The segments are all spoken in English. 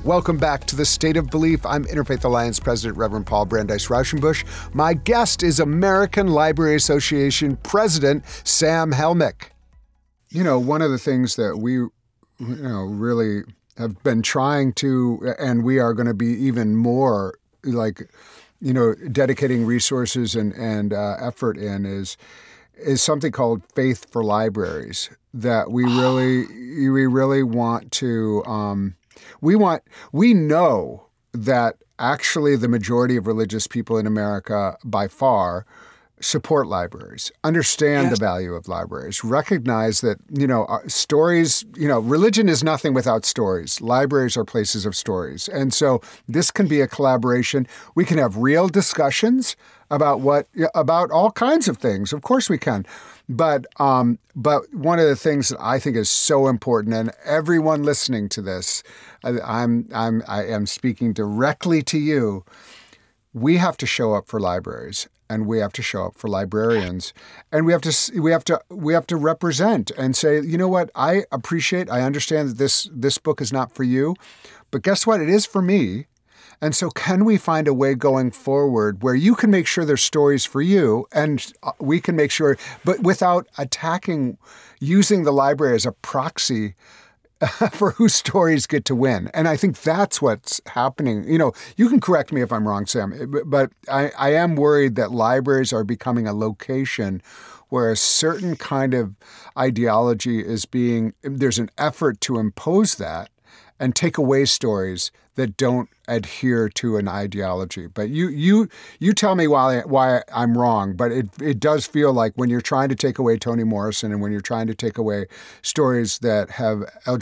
Welcome back to the State of Belief. I'm Interfaith Alliance President Reverend Paul Brandeis Rauschenbusch. My guest is American Library Association President Sam Helmick. You know, one of the things that we really have been trying to, and we are going to be even more dedicating resources and effort in is something called Faith for Libraries that we really want to. We know that actually the majority of religious people in America, by far, support libraries, understand the value of libraries, recognize that, stories, religion is nothing without stories. Libraries are places of stories. And so this can be a collaboration. We can have real discussions about all kinds of things. Of course we can. But one of the things that I think is so important, and everyone listening to this, I am speaking directly to you. We have to show up for libraries, and we have to show up for librarians, and we have to represent and say, you know what, I understand that this book is not for you, but guess what, it is for me. And so can we find a way going forward where you can make sure there's stories for you and we can make sure, but without using the library as a proxy for whose stories get to win. And I think that's what's happening. You can correct me if I'm wrong, Sam, but I am worried that libraries are becoming a location where a certain kind of ideology there's an effort to impose that and take away stories that don't adhere to an ideology. But you tell me why I'm wrong, but it does feel like when you're trying to take away Toni Morrison and when you're trying to take away stories that have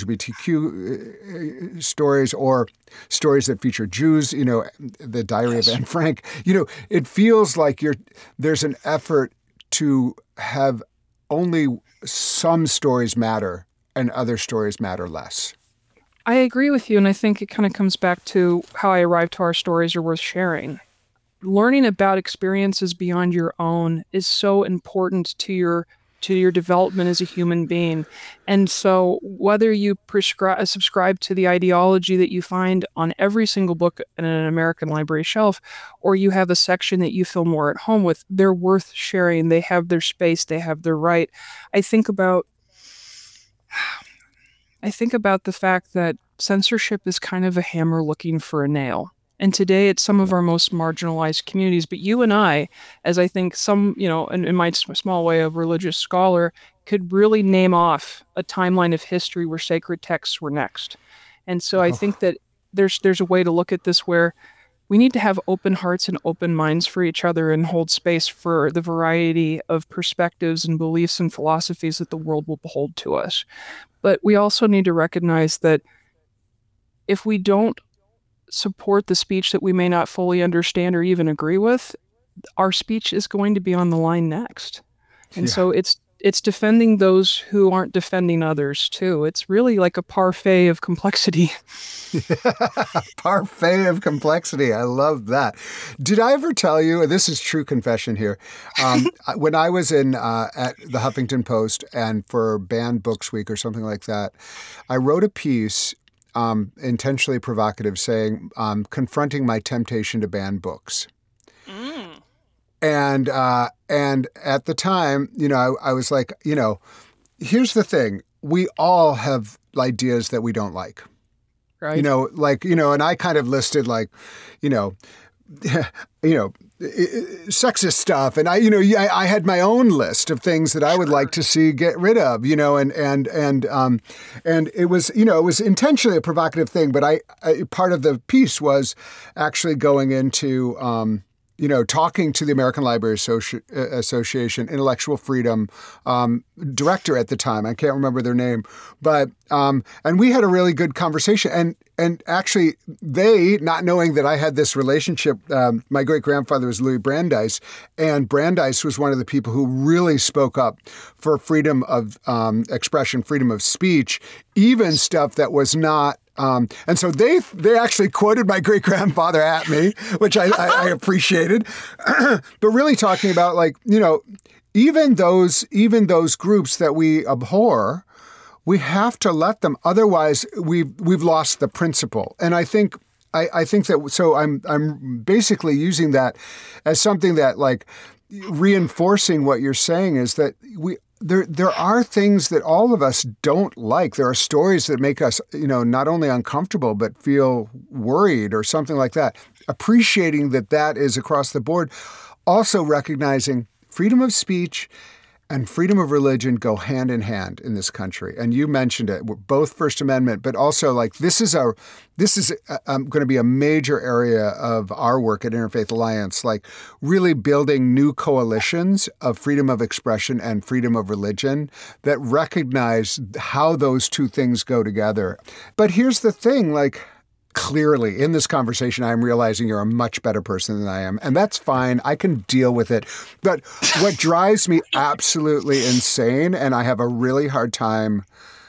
LGBTQ stories or stories that feature Jews, the Diary of Anne Frank, it feels like there's an effort to have only some stories matter and other stories matter less. I agree with you, and I think it kind of comes back to how I arrived to our stories are worth sharing. Learning about experiences beyond your own is so important to your development as a human being. And so whether you subscribe to the ideology that you find on every single book in an American library shelf, or you have a section that you feel more at home with, they're worth sharing. They have their space. They have their right. I think about the fact that censorship is kind of a hammer looking for a nail. And today it's some of our most marginalized communities. But you and I, as I think some, in my small way of religious scholar, could really name off a timeline of history where sacred texts were next. And so I think that there's a way to look at this where we need to have open hearts and open minds for each other and hold space for the variety of perspectives and beliefs and philosophies that the world will behold to us. But we also need to recognize that if we don't support the speech that we may not fully understand or even agree with, our speech is going to be on the line next. And so it's defending those who aren't defending others too. It's really like a parfait of complexity. Parfait of complexity. I love that. Did I ever tell you, this is true confession here, when I was at the Huffington Post and for Banned Books Week or something like that, I wrote a piece intentionally provocative saying, confronting my temptation to ban books. And at the time, I was like, here's the thing. We all have ideas that we don't like. Right. And I kind of listed sexist stuff. And I had my own list of things that I would like to see get rid of, and it was, it was intentionally a provocative thing, but I part of the piece was actually going into, talking to the American Library Association Intellectual Freedom director at the time. I can't remember their name, but and we had a really good conversation. And actually, they, not knowing that I had this relationship, my great-grandfather was Louis Brandeis, and Brandeis was one of the people who really spoke up for freedom of expression, freedom of speech, even stuff that was not. And so they actually quoted my great-grandfather at me, which I appreciated. But really talking about even those groups that we abhor, we have to let them. Otherwise, we've lost the principle. And I think that, so I'm basically using that as something that, like, reinforcing what you're saying is that there are things that all of us don't like. There are stories that make us, not only uncomfortable, but feel worried or something like that. Appreciating that is across the board. Also recognizing freedom of speech and freedom of religion go hand in hand in this country. And you mentioned it, both First Amendment, but also, like, this is going to be a major area of our work at Interfaith Alliance, like really building new coalitions of freedom of expression and freedom of religion that recognize how those two things go together. But here's the thing, like, clearly, in this conversation, I'm realizing you're a much better person than I am, and that's fine. I can deal with it. But what drives me absolutely insane, and I have a really hard time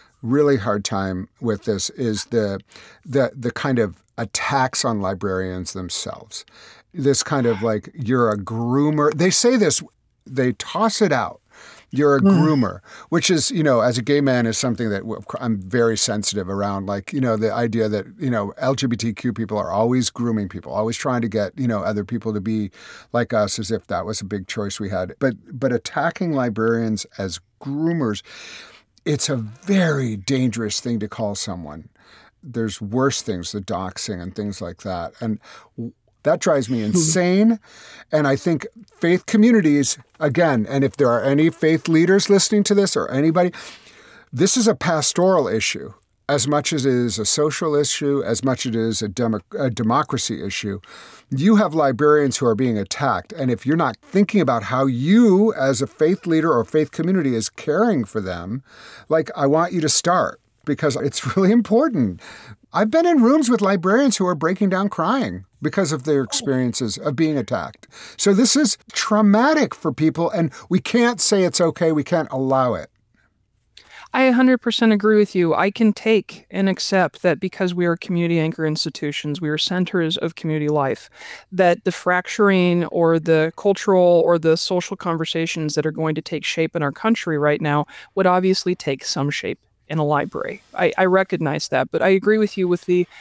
with this, is the kind of attacks on librarians themselves. This kind of, like, you're a groomer. They say this, they toss it out. You're a groomer, which is, as a gay man, is something that I'm very sensitive around. Like, the idea that, LGBTQ people are always grooming people, always trying to get, other people to be like us, as if that was a big choice we had. But attacking librarians as groomers, it's a very dangerous thing to call someone. There's worse things, the doxing and things like that. And that drives me insane. And I think faith communities, again, and if there are any faith leaders listening to this or anybody, this is a pastoral issue as much as it is a social issue, as much as it is a democracy issue. You have librarians who are being attacked. And if you're not thinking about how you, as a faith leader or faith community, is caring for them, like, I want you to start, because it's really important. I've been in rooms with librarians who are breaking down crying because of their experiences of being attacked. So this is traumatic for people, and we can't say it's okay. We can't allow it. I 100% agree with you. I can take and accept that because we are community anchor institutions, we are centers of community life, that the fracturing or the cultural or the social conversations that are going to take shape in our country right now would obviously take some shape in a library. I recognize that, but I agree with you with the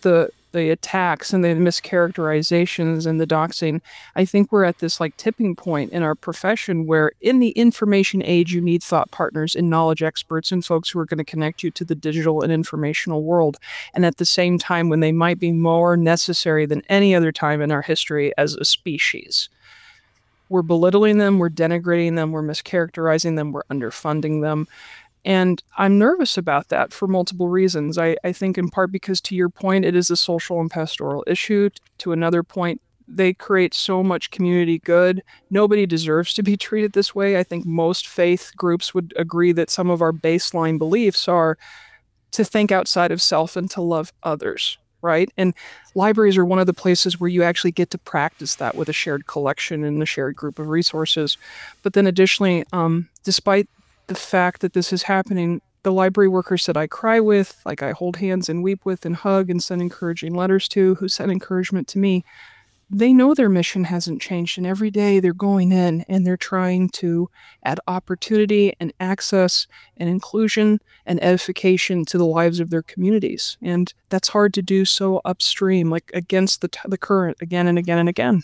attacks and the mischaracterizations and the doxing. I think we're at this, like, tipping point in our profession where, in the information age, you need thought partners and knowledge experts and folks who are going to connect you to the digital and informational world. And at the same time, when they might be more necessary than any other time in our history as a species, we're belittling them, we're denigrating them, we're mischaracterizing them, we're underfunding them. And I'm nervous about that for multiple reasons. I think in part because, to your point, it is a social and pastoral issue. To another point, they create so much community good. Nobody deserves to be treated this way. I think most faith groups would agree that some of our baseline beliefs are to think outside of self and to love others, right? And libraries are one of the places where you actually get to practice that with a shared collection and a shared group of resources. But then additionally, despite the fact that this is happening, the library workers that I cry with, like I hold hands and weep with and hug and send encouraging letters to, who send encouragement to me, they know their mission hasn't changed. And every day they're going in and they're trying to add opportunity and access and inclusion and edification to the lives of their communities. And that's hard to do so upstream, like against the current again and again and again.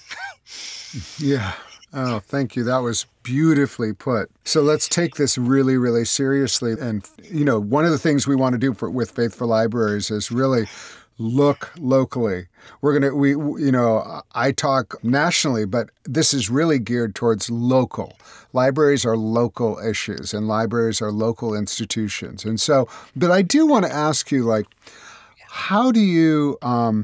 Yeah. Oh, thank you. That was beautifully put. So let's take this really, really seriously. And, one of the things we want to do with Faith for Libraries is really look locally. I talk nationally, but this is really geared towards local. Libraries are local issues and libraries are local institutions. And so, but I do want to ask you, like, how do you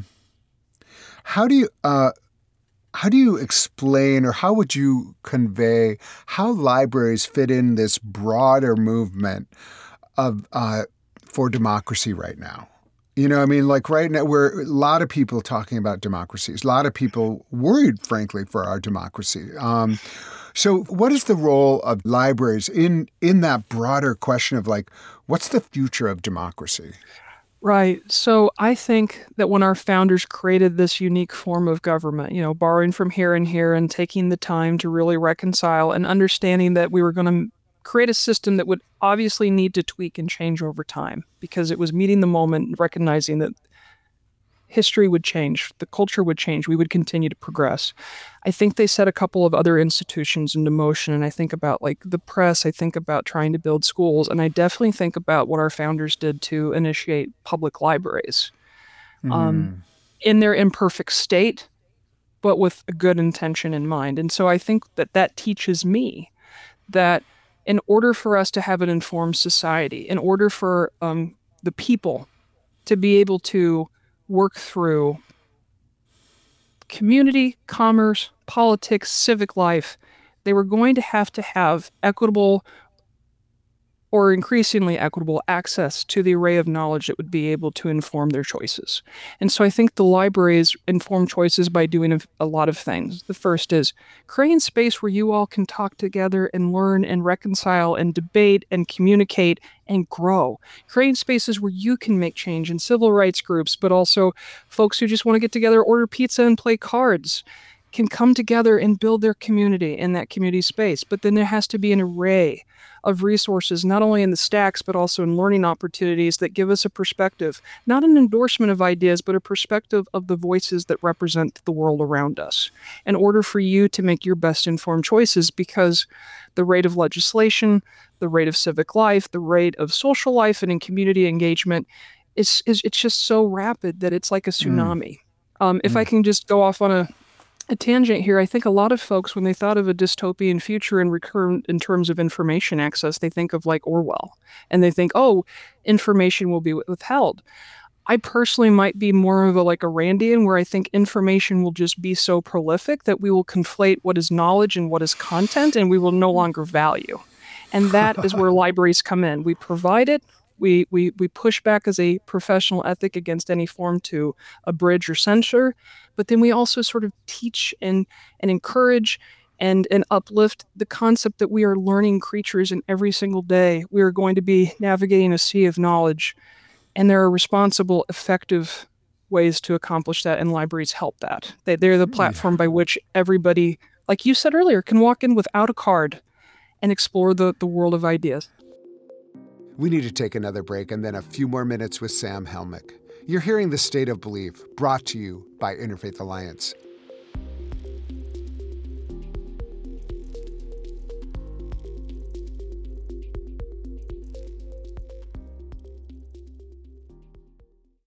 explain, or how would you convey how libraries fit in this broader movement of for democracy right now? Like right now, we're a lot of people talking about democracies, a lot of people worried, frankly, for our democracy. So what is the role of libraries in that broader question of, like, what's the future of democracy? Right. So I think that when our founders created this unique form of government, borrowing from here and taking the time to really reconcile and understanding that we were going to create a system that would obviously need to tweak and change over time because it was meeting the moment, recognizing that history would change, the culture would change, we would continue to progress. I think they set a couple of other institutions into motion, and I think about like the press, I think about trying to build schools, and I definitely think about what our founders did to initiate public libraries in their imperfect state, but with a good intention in mind. And so I think that that teaches me that in order for us to have an informed society, in order for the people to be able to work through community, commerce, politics, civic life, they were going to have equitable or increasingly equitable access to the array of knowledge that would be able to inform their choices. And so I think the libraries inform choices by doing a lot of things. The first is creating space where you all can talk together and learn and reconcile and debate and communicate and grow. Creating spaces where you can make change in civil rights groups, but also folks who just want to get together, order pizza, and play cards can come together and build their community in that community space. But then there has to be an array of resources, not only in the stacks, but also in learning opportunities that give us a perspective, not an endorsement of ideas, but a perspective of the voices that represent the world around us, in order for you to make your best informed choices, because the rate of legislation, the rate of civic life, the rate of social life and in community engagement it's just so rapid that it's like a tsunami. If I can just go off on a tangent here, I think a lot of folks, when they thought of a dystopian future in terms of information access, they think of like Orwell, and they think, oh, information will be withheld. I personally might be more of a like a Randian, where I think information will just be so prolific that we will conflate what is knowledge and what is content, and we will no longer value. And that is where libraries come in. We provide it. We push back as a professional ethic against any form to abridge or censor, but then we also sort of teach and encourage and uplift the concept that we are learning creatures, and every single day we are going to be navigating a sea of knowledge, and there are responsible, effective ways to accomplish that, and libraries help that. They're the platform by which everybody, like you said earlier, can walk in without a card and explore the world of ideas. We need to take another break and then a few more minutes with Sam Helmick. You're hearing The State of Belief, brought to you by Interfaith Alliance.